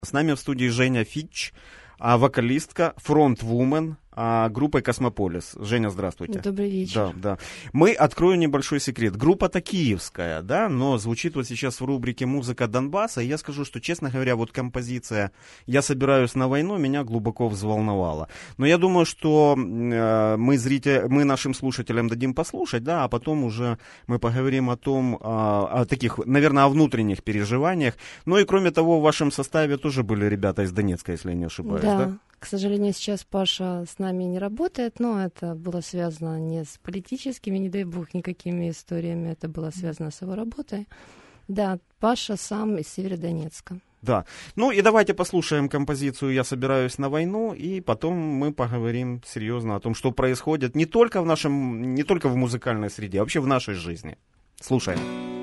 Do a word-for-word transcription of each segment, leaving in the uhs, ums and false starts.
С нами в студии Женя Фич, вокалистка, фронт-вумен группы «Космополис». Женя, здравствуйте. Добрый вечер. Да, да. Мы открою небольшой секрет. Группа-то киевская, да, но звучит вот сейчас в рубрике «Музыка Донбасса». И я скажу, что, честно говоря, вот композиция «Я собираюсь на войну» меня глубоко взволновала. Но я думаю, что э, мы, зритель, мы нашим слушателям дадим послушать, да, а потом уже мы поговорим о том, э, о таких, наверное, о внутренних переживаниях. Ну и кроме того, в вашем составе тоже были ребята из Донецка, если я не ошибаюсь, да? Да. К сожалению, сейчас Паша с нами не работает, но это было связано не с политическими, не дай бог, никакими историями, это было связано с его работой. Да, Паша сам из Северодонецка. Да. Ну и давайте послушаем композицию «Я собираюсь на войну», и потом мы поговорим серьезно о том, что происходит не только в нашем, не только в музыкальной среде, а вообще в нашей жизни. Слушаем.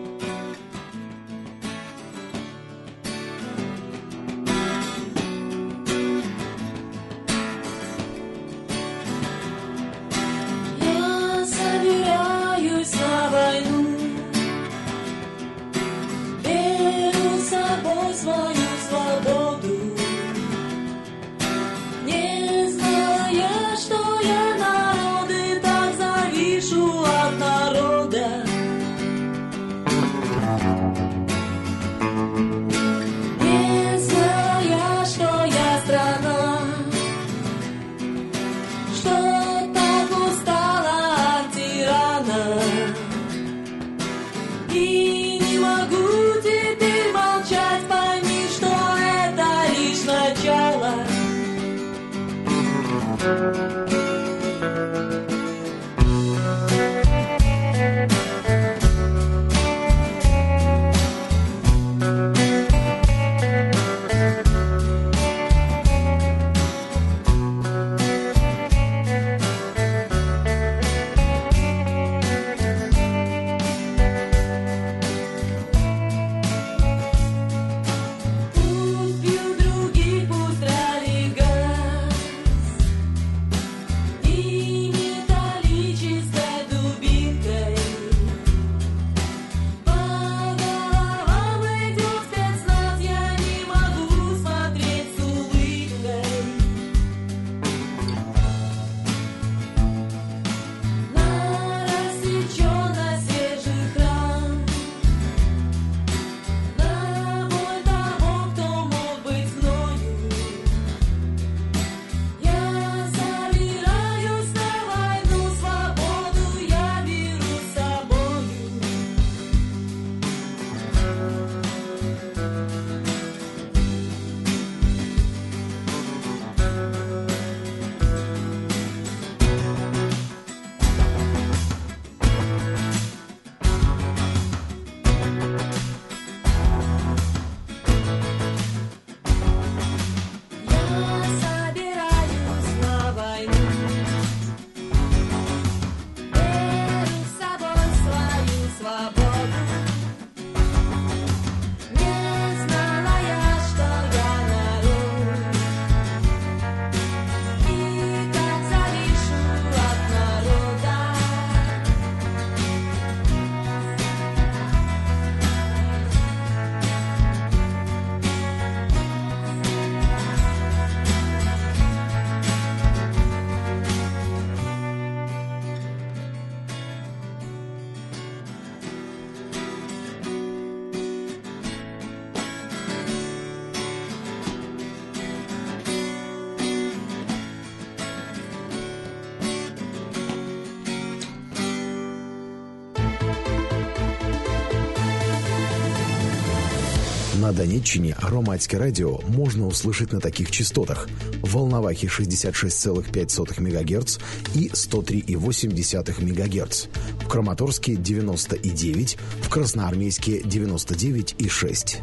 На Донеччине громадське радіо можна услышать на таких частотах: в Волновахе шестьдесят шесть целых пять сотых мегагерц и сто три и восемь десятых мегагерц, в Краматорске девяносто и девять, в Красноармейске девяносто девять и шесть.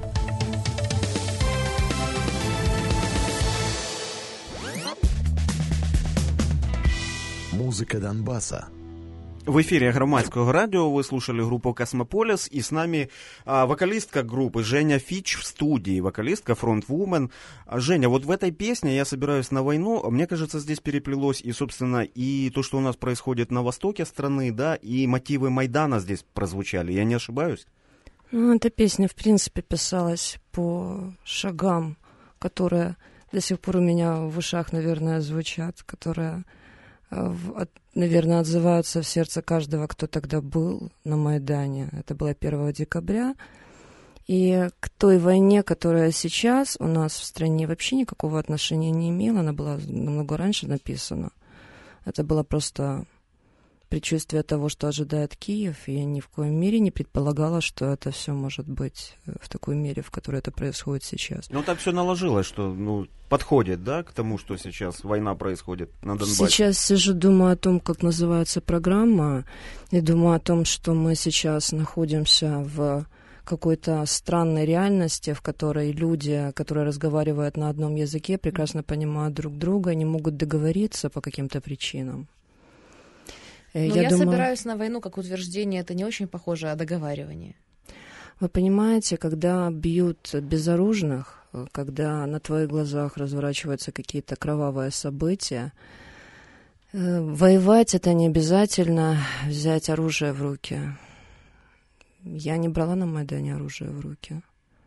Музыка Донбасса. В эфире Громадского радио вы слушали группу «Космополис», и с нами а, вокалистка группы Женя Фич в студии, вокалистка, фронт-вумен. Женя, вот в этой песне «Я собираюсь на войну», мне кажется, здесь переплелось и, собственно, и то, что у нас происходит на востоке страны, да, и мотивы Майдана здесь прозвучали, я не ошибаюсь? Ну, эта песня, в принципе, писалась по шагам которые до сих пор у меня в ушах, наверное, звучат, которые, наверное, отзываются в сердце каждого, кто тогда был на Майдане. Это было первого декабря. И к той войне, которая сейчас у нас в стране вообще никакого отношения не имела, она была намного раньше написана. Это было просто предчувствие того, что ожидает Киев, и я ни в коем мере не предполагала, что это все может быть в такой мере, в которой это происходит сейчас. Ну, так все наложилось, что ну, подходит, да, к тому, что сейчас война происходит на Донбассе. Сейчас сижу, думаю о том, как называется программа, и думаю о том, что мы сейчас находимся в какой-то странной реальности, в которой люди, которые разговаривают на одном языке, прекрасно понимают друг друга и не могут договориться по каким-то причинам. Но я я думаю, собираюсь на войну как утверждение, это не очень похоже о договаривании. Вы понимаете, когда бьют безоружных, когда на твоих глазах разворачиваются какие-то кровавые события, воевать это не обязательно взять оружие в руки. Я не брала на Майдане оружие в руки.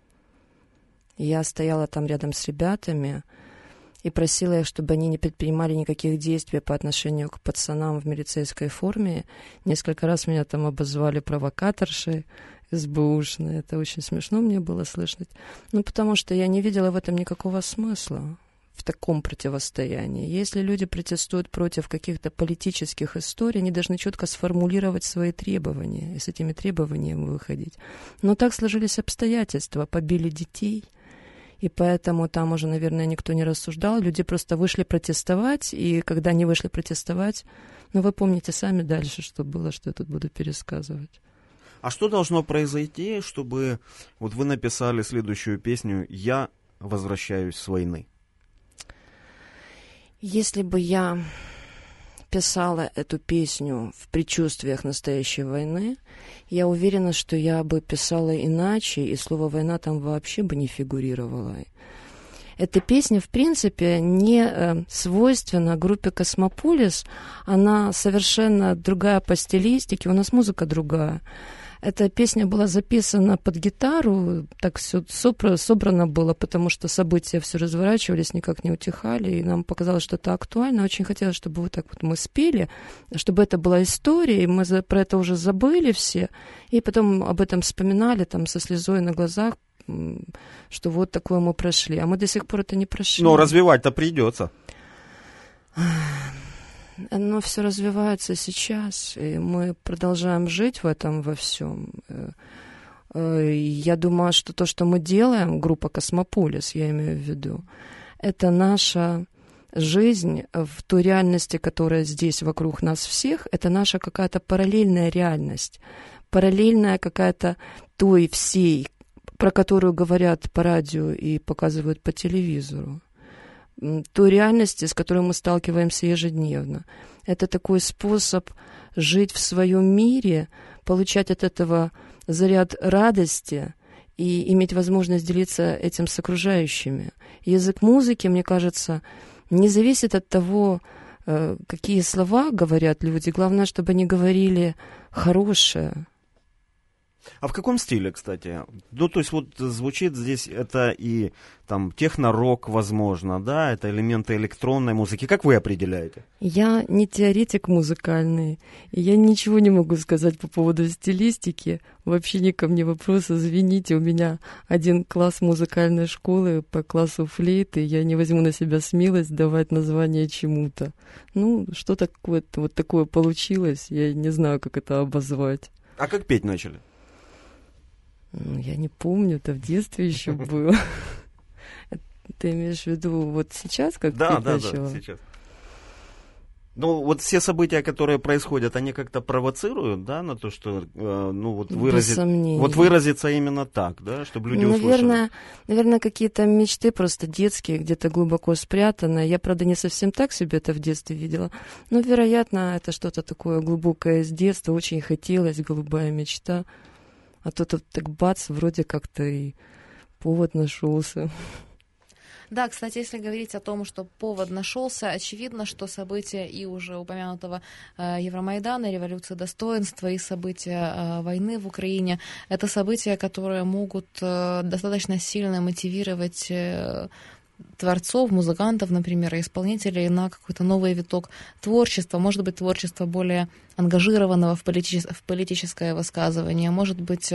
Я стояла там рядом с ребятами и просила их, чтобы они не предпринимали никаких действий по отношению к пацанам в милицейской форме. Несколько раз меня там обозвали провокаторшей, СБУшной. Это очень смешно мне было слышать. Ну, потому что я не видела в этом никакого смысла, в таком противостоянии. Если люди протестуют против каких-то политических историй, они должны четко сформулировать свои требования и с этими требованиями выходить. Но так сложились обстоятельства. Побили детей, и поэтому там уже, наверное, никто не рассуждал. Люди просто вышли протестовать, и когда они вышли протестовать, ну, вы помните сами дальше, что было, что я тут буду пересказывать. А что должно произойти, чтобы вот вы написали следующую песню «Я возвращаюсь с войны»? Если бы я писала эту песню в предчувствиях настоящей войны, я уверена, что я бы писала иначе, и слово «война» там вообще бы не фигурировало. Эта песня, в принципе, не свойственна группе «Космополис», она совершенно другая по стилистике, у нас музыка другая. Эта песня была записана под гитару, так все собрано было, потому что события все разворачивались, никак не утихали, и нам показалось, что это актуально. Очень хотелось, чтобы вот так вот мы спели, чтобы это была история, и мы за, про это уже забыли все, и потом об этом вспоминали там со слезой на глазах, что вот такое мы прошли, а мы до сих пор это не прошли. Но развивать-то придется. Оно все развивается сейчас, и мы продолжаем жить в этом во всем. Я думаю, что то, что мы делаем, группа «Космополис», я имею в виду, это наша жизнь в той реальности, которая здесь вокруг нас всех, это наша какая-то параллельная реальность, параллельная какая-то той всей, про которую говорят по радио и показывают по телевизору. Той реальности, с которой мы сталкиваемся ежедневно. Это такой способ жить в своем мире, получать от этого заряд радости и иметь возможность делиться этим с окружающими. Язык музыки, мне кажется, не зависит от того, какие слова говорят люди. Главное, чтобы они говорили хорошее. А в каком стиле, кстати? Ну, то есть вот звучит здесь это и там техно-рок, возможно, да, это элементы электронной музыки. Как вы определяете? Я не теоретик музыкальный, и я ничего не могу сказать по поводу стилистики. Вообще ни ко мне вопросы, извините, у меня один класс музыкальной школы по классу флейты, я не возьму на себя смелость давать название чему-то. Ну, что такое вот такое получилось, я не знаю, как это обозвать. А как петь начали? Я не помню, это в детстве еще было. Ты имеешь в виду вот сейчас, как да, ты да, начала? Да, сейчас. Ну, вот все события, которые происходят, они как-то провоцируют, да, на то, что, э, ну, вот, выразит, вот выразиться именно так, да, чтобы люди наверное, услышали. Наверное, какие-то мечты просто детские, где-то глубоко спрятаны. Я, правда, не совсем так себе это в детстве видела, но, вероятно, это что-то такое глубокое из детства, очень хотелось, голубая мечта. А то тут так бац, вроде как-то и повод нашелся. Да, кстати, если говорить о том, что повод нашелся, очевидно, что события и уже упомянутого э, Евромайдана, революции достоинства и события э, войны в Украине, это события, которые могут э, достаточно сильно мотивировать э, творцов, музыкантов, например, и исполнителей на какой-то новый виток творчества, может быть, творчество более ангажированного в, политичес... в политическое высказывание, может быть,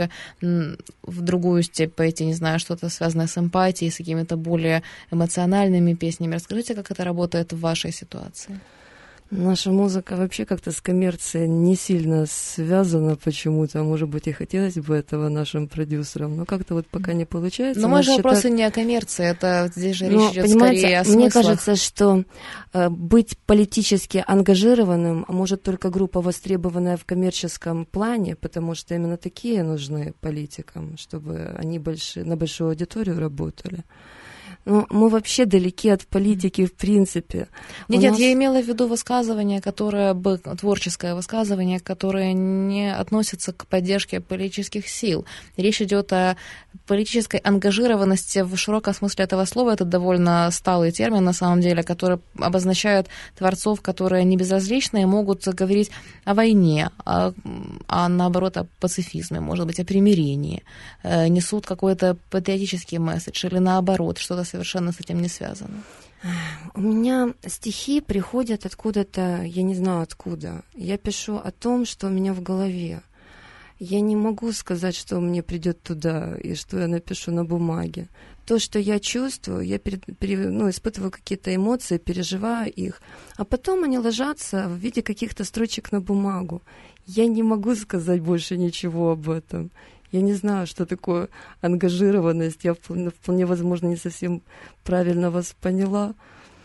в другую степь пойти, не знаю, что-то связанное с эмпатией, с какими-то более эмоциональными песнями. Расскажите, как это работает в вашей ситуации? Наша музыка вообще как-то с коммерцией не сильно связана почему-то. Может быть, и хотелось бы этого нашим продюсерам, но как-то вот пока не получается. Но мой же считает... вопрос и не о коммерции, это здесь же но, речь идет скорее о смыслах. Мне кажется, что э, быть политически ангажированным может только группа, востребованная в коммерческом плане, потому что именно такие нужны политикам, чтобы они больше, на большую аудиторию работали. Ну, мы вообще далеки от политики, в принципе. Нет, У нет, нас... я имела в виду высказывание, которое бы, творческое высказывание, которое не относится к поддержке политических сил. Речь идет о политической ангажированности в широком смысле этого слова. Это довольно сталый термин, на самом деле, который обозначает творцов, которые не безразличны и могут говорить о войне, а, а наоборот, о пацифизме, может быть, о примирении, несут какой-то патриотический месседж или наоборот, что-то совершенно с этим не связано. У меня стихи приходят откуда-то, я не знаю откуда. Я пишу о том, что у меня в голове. Я не могу сказать, что мне придет туда и что я напишу на бумаге. То, что я чувствую, я перед, пере, ну, испытываю какие-то эмоции, переживаю их, а потом они ложатся в виде каких-то строчек на бумагу. Я не могу сказать больше ничего об этом. Я не знаю, что такое ангажированность. Я вполне, вполне возможно, не совсем правильно вас поняла.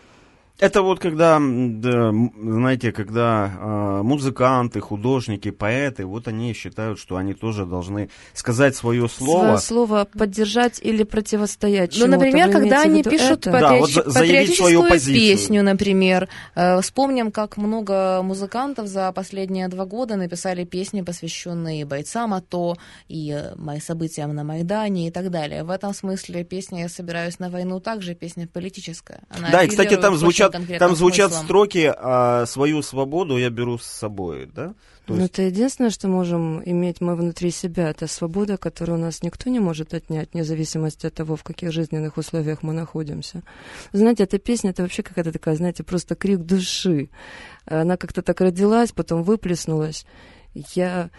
Это вот когда, да, знаете, когда э, музыканты, художники, поэты, вот они считают, что они тоже должны сказать свое слово. Свое слово поддержать или противостоять чему-то. Ну, например, когда они пишут это? патриотич... да, вот патриотическую песню, например. Э, вспомним, как много музыкантов за последние два года написали песни, посвященные бойцам АТО, и э, событиям на Майдане и так далее. В этом смысле песня «Я собираюсь на войну» также песня политическая. Она да, и, кстати, там звучат Там звучат смыслом. строки а, «Свою свободу я беру с собой», да? То есть... Ну, это единственное, что можем иметь мы внутри себя. Это свобода, которую у нас никто не может отнять, вне зависимости от того, в каких жизненных условиях мы находимся. Знаете, эта песня, это вообще какая-то такая, знаете, просто крик души. Она как-то так родилась, потом выплеснулась. Я,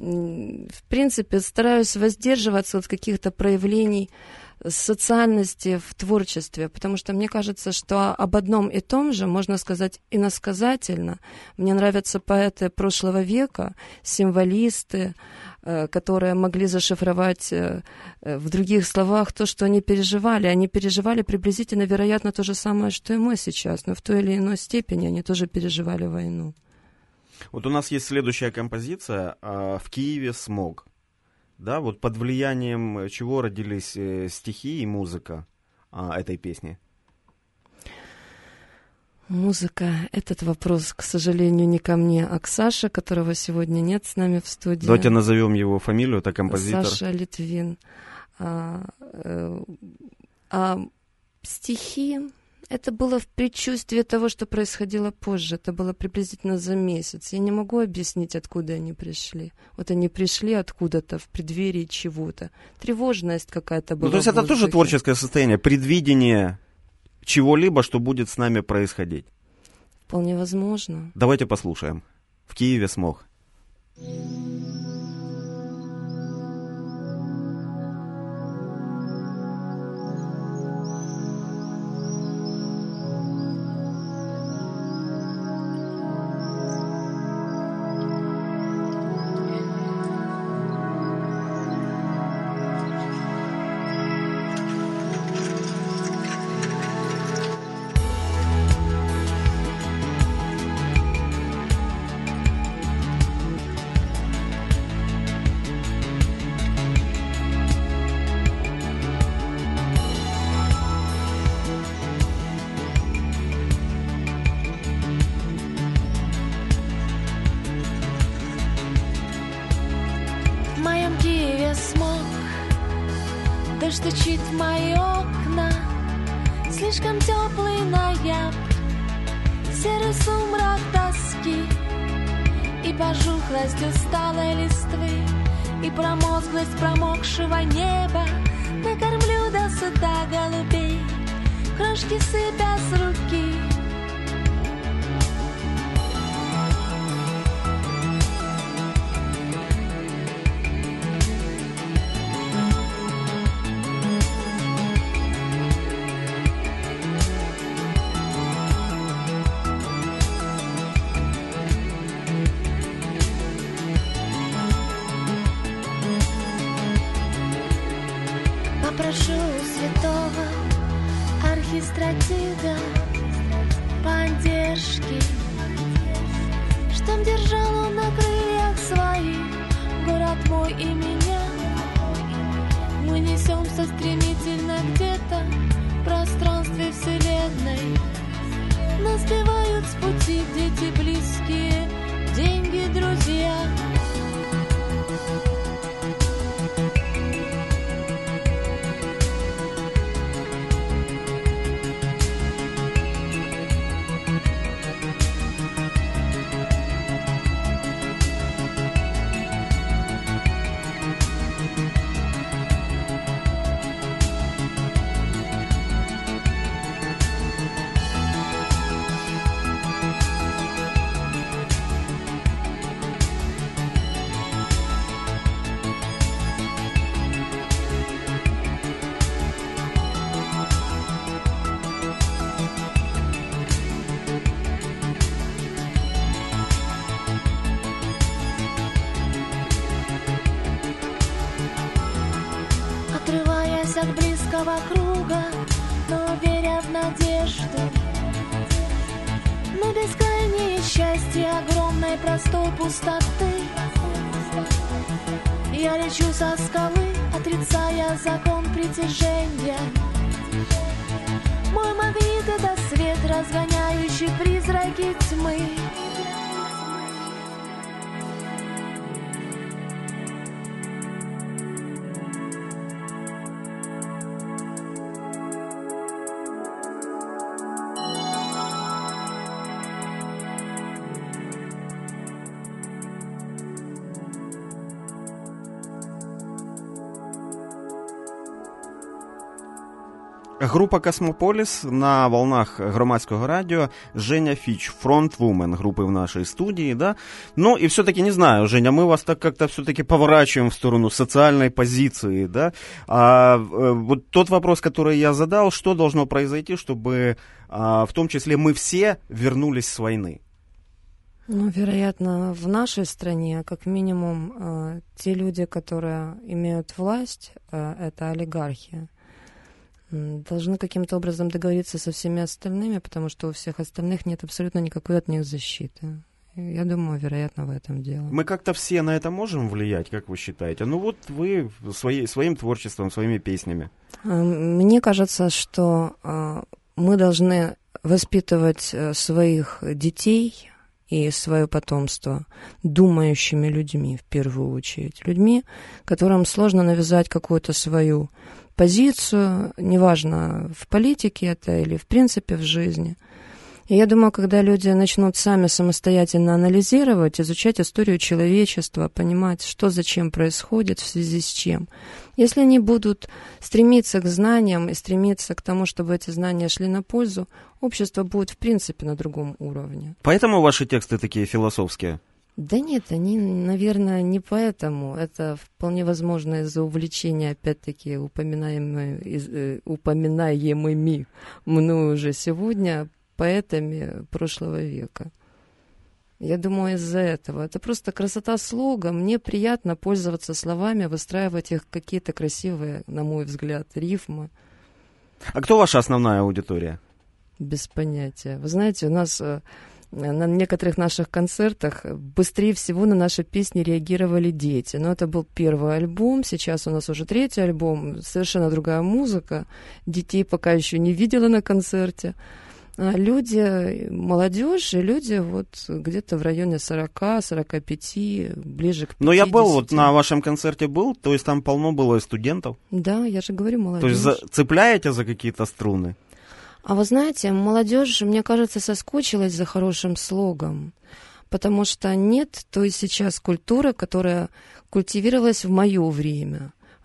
в принципе, стараюсь воздерживаться от каких-то проявлений социальности в творчестве, потому что мне кажется, что об одном и том же можно сказать иносказательно. Мне нравятся поэты прошлого века, символисты, которые могли зашифровать в других словах то, что они переживали. Они переживали приблизительно, вероятно, то же самое, что и мы сейчас, но в той или иной степени они тоже переживали войну. Вот у нас есть следующая композиция «В Киеве смог». Да, вот под влиянием чего родились э, стихи и музыка а, этой песни? Музыка. Этот вопрос, к сожалению, не ко мне, а к Саше, которого сегодня нет с нами в студии. Давайте назовем его фамилию, это композитор. Саша Литвин. А, а, а стихи... Это было в предчувствии того, что происходило позже. Это было приблизительно за месяц. Я не могу объяснить, откуда они пришли. Вот они пришли откуда-то в преддверии чего-то. Тревожность какая-то была. Ну, то есть это тоже творческое состояние, предвидение чего-либо, что будет с нами происходить. Вполне возможно. Давайте послушаем. «В Киеве смог». Стучит в мои окна слишком теплый ноябрь, серый сумрак тоски и пожухлость усталой листвы, и промозглость промокшего неба. Накормлю до сыта голубей, крошки сыпя с руки. Попрошу у святого архистратига поддержки, чтоб держал он на крыльях своих город мой и меня. Мы несемся стремительно где-то в пространстве вселенной. Нас сбивают с пути дети близкие, деньги, друзья. Отрываясь от близкого круга, но веря в надежду на бескрайнее счастье огромной простой пустоты, я лечу со скалы, отрицая закон притяжения. Мой магнит — это свет, разгоняющий призраки тьмы. Група «Космополіс» на волнах Громадського радио. Женя Фич, фронтвумен группы в нашей студии, да. Ну и все-таки, не знаю, Женя, мы вас так как-то все-таки поворачиваем в сторону социальной позиции, да. А, вот тот вопрос, который я задал, что должно произойти, чтобы а, в том числе мы все вернулись с войны? Ну, вероятно, в нашей стране, как минимум, э, те люди, которые имеют власть, э, это олигархи, должны каким-то образом договориться со всеми остальными, потому что у всех остальных нет абсолютно никакой от них защиты. Я думаю, вероятно, в этом дело. Мы как-то все на это можем влиять, как вы считаете? Ну вот вы своей, своим творчеством, своими песнями. Мне кажется, что мы должны воспитывать своих детей и свое потомство думающими людьми, в первую очередь. Людьми, которым сложно навязать какую-то свою позицию, неважно, в политике это или в принципе в жизни. И я думаю, когда люди начнут сами самостоятельно анализировать, изучать историю человечества, понимать, что зачем происходит, в связи с чем, если они будут стремиться к знаниям и стремиться к тому, чтобы эти знания шли на пользу, общество будет в принципе на другом уровне. Поэтому ваши тексты такие философские? Да нет, они, наверное, не поэтому. Это вполне возможно из-за увлечения, опять-таки, упоминаемыми, из, э, упоминаемыми мною уже сегодня поэтами прошлого века. Я думаю, из-за этого. Это просто красота слога. Мне приятно пользоваться словами, выстраивать их какие-то красивые, на мой взгляд, рифмы. А кто ваша основная аудитория? Без понятия. Вы знаете, у нас... На некоторых наших концертах быстрее всего на наши песни реагировали дети. Но это был первый альбом, сейчас у нас уже третий альбом, совершенно другая музыка. Детей пока еще не видела на концерте. А люди, молодежь и люди вот где-то в районе сорок-сорок пять, ближе к пятидесяти. Но я был вот на вашем концерте был, то есть там полно было и студентов. Да, я же говорю, молодежь. То есть за, цепляете за какие-то струны? А вы знаете, молодежь, мне кажется, соскучилась за хорошим слогом, потому что нет той сейчас культуры, которая культивировалась в мое время.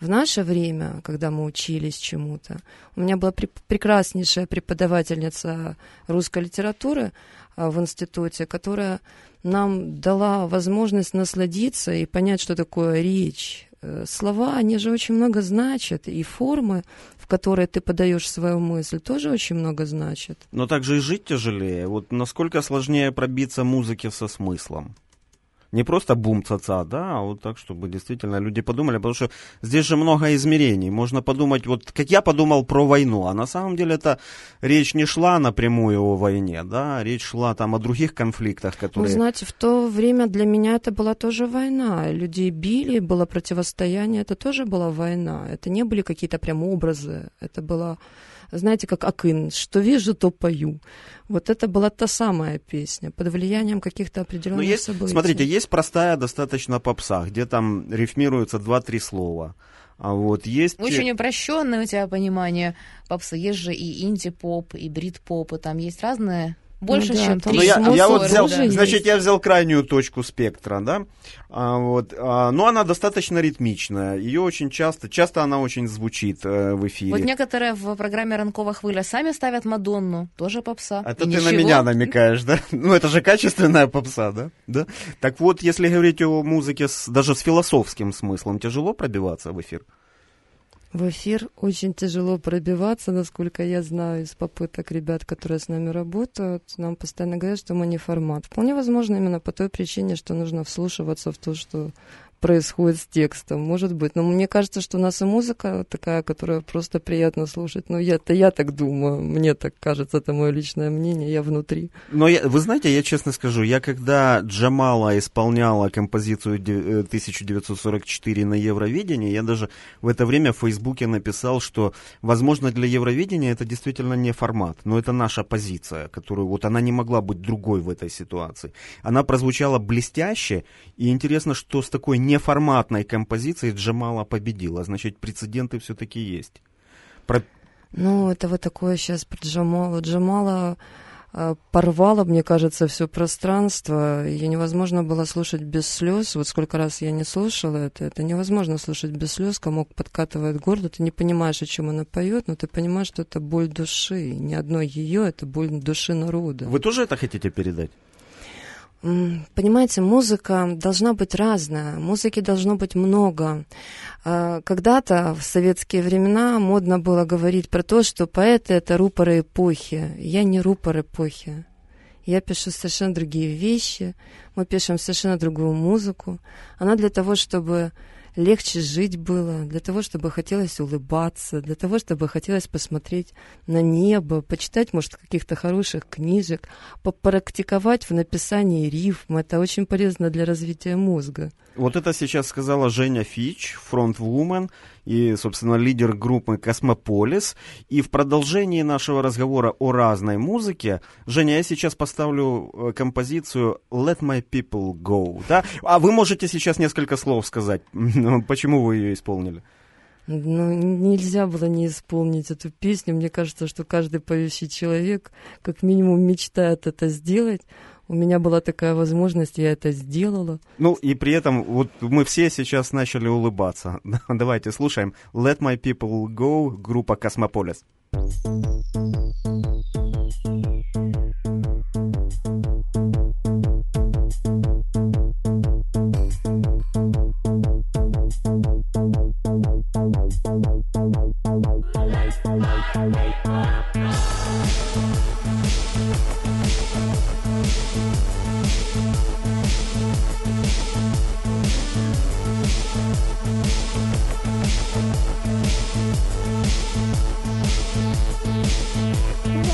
В наше время, когда мы учились чему-то, у меня была пр- прекраснейшая преподавательница русской литературы а, в институте, которая нам дала возможность насладиться и понять, что такое речь. Слова, они же очень много значат, и формы, в которые ты подаешь свою мысль, тоже очень много значат. Но также и жить тяжелее. Вот насколько сложнее пробиться музыке со смыслом? Не просто бум-ца-ца, да, а вот так, чтобы действительно люди подумали, потому что здесь же много измерений. Можно подумать, вот как я подумал про войну, а на самом деле это речь не шла напрямую о войне, да, речь шла там о других конфликтах, которые... Вы знаете, в то время для меня это была тоже война. Людей били, было противостояние, это тоже была война. Это не были какие-то прям образы, это было... Знаете, как Акын, что вижу, то пою. Вот это была та самая песня, под влиянием каких-то определенных ну, есть, событий. Смотрите, есть простая достаточно попса, где там рифмируются два-три слова. А вот есть... Очень упрощенное у тебя понимание попсы. Есть же и инди-поп, и брит-поп, и там есть разные... Больше, ну, да, чем три. Я, я вот взял, значит, есть. я взял крайнюю точку спектра, да, а, вот, а, но она достаточно ритмичная, ее очень часто, часто она очень звучит э, в эфире. Вот некоторые в программе «Ранкова хвиля» сами ставят Мадонну, тоже попса. Это и ты ничего. на меня намекаешь, да? Ну, это же качественная попса, да? да? Так вот, если говорить о музыке с, даже с философским смыслом, тяжело пробиваться в эфир? В эфир очень тяжело пробиваться, насколько я знаю из попыток ребят, которые с нами работают. Нам постоянно говорят, что мы не формат. Вполне возможно именно по той причине, что нужно вслушиваться в то, что происходит с текстом, может быть. Но мне кажется, что у нас и музыка такая, которую просто приятно слушать. Ну, я-то я так думаю, мне так кажется, это мое личное мнение, я внутри. Но я, вы знаете, я честно скажу, я когда Джамала исполняла композицию тысяча девятьсот сорок четыре на Евровидении, я даже в это время в Фейсбуке написал, что, возможно, для Евровидения это действительно не формат, но это наша позиция, которую вот она не могла быть другой в этой ситуации. Она прозвучала блестяще, и интересно, что с такой неформатной композицией Джамала победила. Значит, прецеденты все-таки есть. Про... Ну, это вот такое сейчас про Джамалу. Джамала э, порвала, мне кажется, все пространство. Ее невозможно было слушать без слез. Вот сколько раз я не слушала это. Это невозможно слушать без слез. Комок подкатывает к горлу. Ты не понимаешь, о чем она поет, но ты понимаешь, что это боль души. Не одной ее, это боль души народа. Вы тоже это хотите передать? Понимаете, музыка должна быть разная, музыки должно быть много. Когда-то в советские времена модно было говорить про то, что поэты — это рупоры эпохи. Я не рупор эпохи. Я пишу совершенно другие вещи, мы пишем совершенно другую музыку. Она для того, чтобы легче жить было, для того, чтобы хотелось улыбаться, для того, чтобы хотелось посмотреть на небо, почитать, может, каких-то хороших книжек, попрактиковать в написании рифм. Это очень полезно для развития мозга. Вот это сейчас сказала Женя Фич, фронтвумен и, собственно, лидер группы «Космополис». И в продолжении нашего разговора о разной музыке, Женя, я сейчас поставлю композицию «Let My People Go». Да? А вы можете сейчас несколько слов сказать, почему вы ее исполнили? Ну, нельзя было не исполнить эту песню. Мне кажется, что каждый поющий человек как минимум мечтает это сделать. У меня была такая возможность, я это сделала. Ну, и при этом вот мы все сейчас начали улыбаться. Давайте слушаем «Let My People Go», группа «Космополис». Let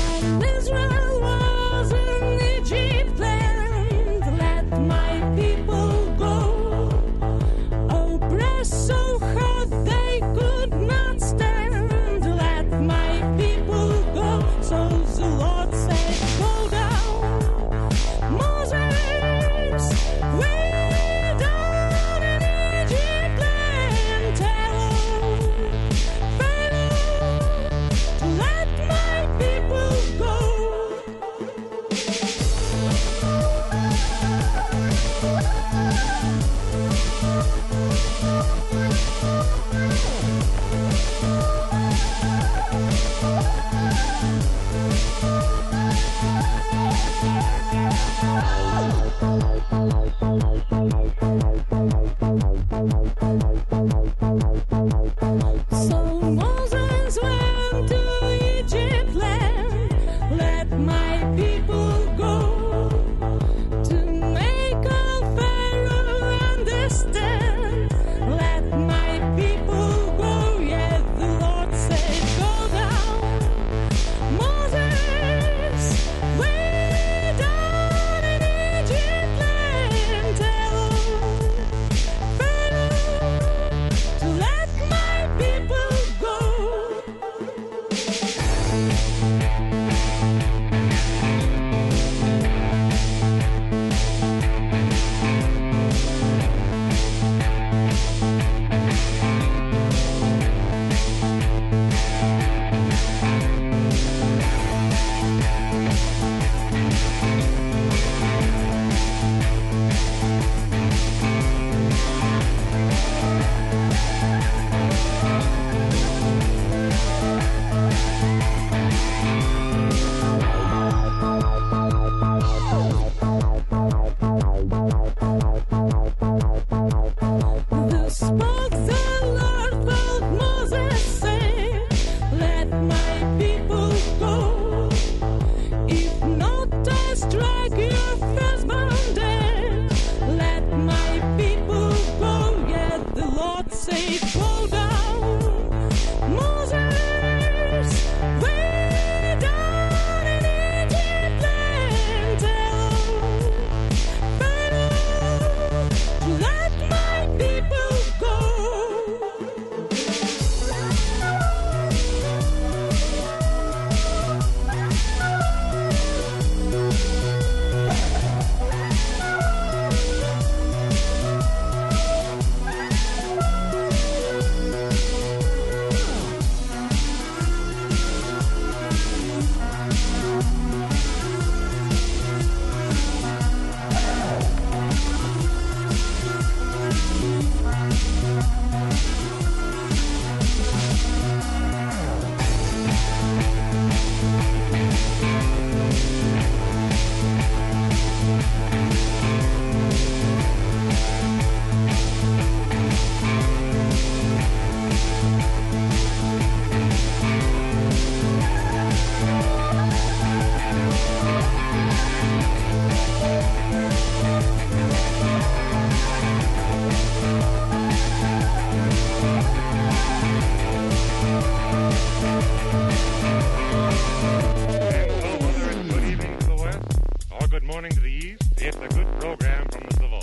morning to the east. It's a good program from the Savoy.